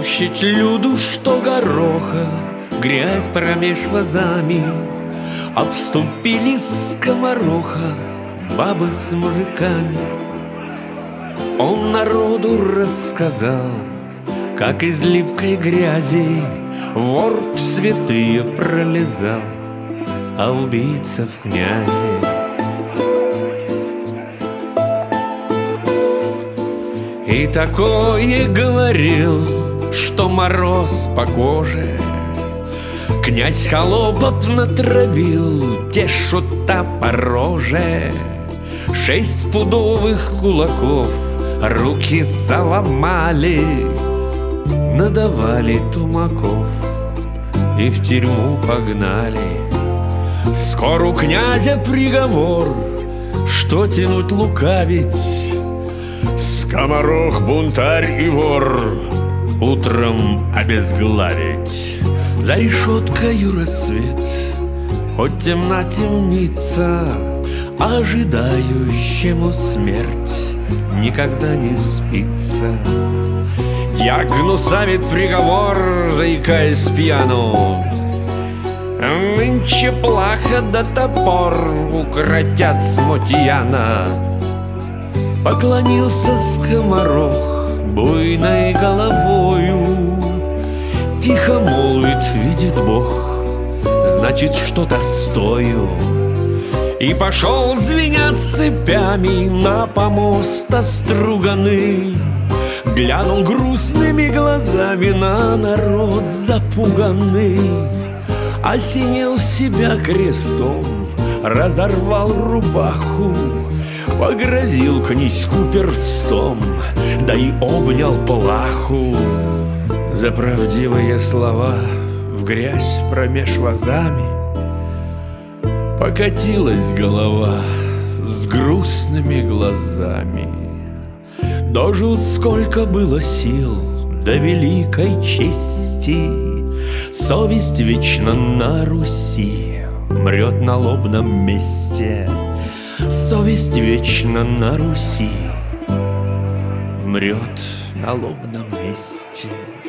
Площадь люду, что гороха, грязь промеж вазами. Обступили скомороха бабы с мужиками. Он народу рассказал, как из липкой грязи вор в святые пролезал, а убийца в князи. И такое говорил, что мороз по коже. Князь холопов натравил, тешут-то по роже. 6 пудовых кулаков руки заломали, надавали тумаков и в тюрьму погнали. Скоро у князя приговор, что тянуть лукавить. Скоморох, бунтарь и вор утром обезглавить. За решеткою рассвет, хоть темна темница, ожидающему смерть никогда не спится. Дьяк гнусавит приговор, заикаясь пьяну. Нынче плаха да топор укротят смутьяна. Поклонился скоморох буйной головою, тихо молвит, видит Бог, значит, что-то стою. И пошел звенят цепями на помост оструганный. Глянул грустными глазами на народ запуганный. Осенил себя крестом, разорвал рубаху, погрозил князьку перстом, да и обнял плаху. За правдивые слова в грязь промеж вазами покатилась голова с грустными глазами. Дожил сколько было сил до великой чести. Совесть вечно на Руси мрет на лобном месте. Совесть вечно на Руси мрет на лобном месте.